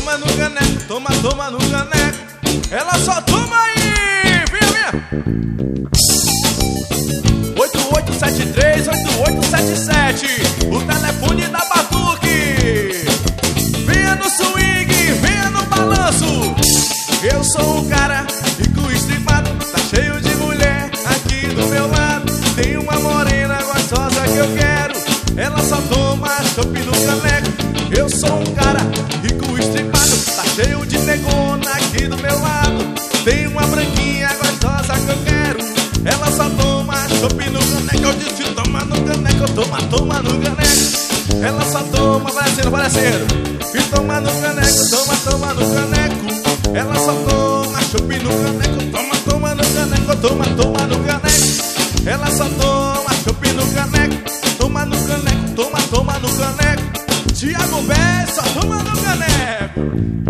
toma no caneco, toma, toma no caneco. Ela só toma aí, vinha. 8873-8877, o telefone da Batuque. Venha no swing, venha no balanço. Eu sou um cara rico estripado, tá cheio de mulher aqui do meu lado. Tem uma morena gostosa que eu quero, ela só toma chopp no caneco. Eu sou um cara rico estripado, tá cheio de negona aqui do meu lado. Tem uma branquinha gostosa que eu quero, ela só toma chopp no caneco. Eu disse toma no caneco, toma, toma no caneco. Ela só toma, pareceiro. E toma no caneco, toma, toma no caneco. Ela só toma chopp no caneco, toma, toma no caneco, toma, toma no caneco. Ela só toma chopp no caneco, toma no caneco, toma, toma no caneco. Thiago Bé só toma no caneco.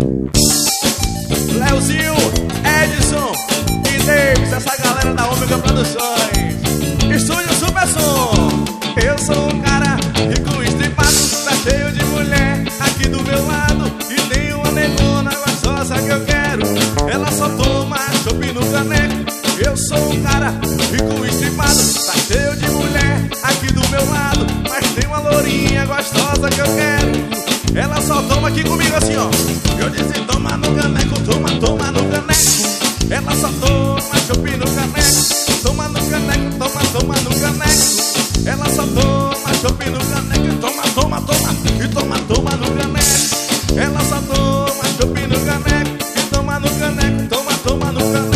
Leozinho, Edson e Davis, essa galera da Ômega Produções. Estúdio Super Som. Eu sou um cara rico estripado, tá cheio de mulher aqui do meu lado. E tem uma negona gostosa que eu quero, ela só toma chopp no caneco. Eu sou um cara rico estripado, tá cheio de mulher aqui do meu lado. Mas tem uma lourinha gostosa que eu quero, ela só toma aqui comigo assim, ó. Eu disse toma no caneco, toma, toma no caneco. Ela só toma chopp no caneco, toma no caneco, toma, toma no caneco. Ela só toma chopp no caneco, toma, toma, toma, e toma, toma no caneco. Ela só toma chopp no caneco, e toma no caneco, toma, toma no caneco.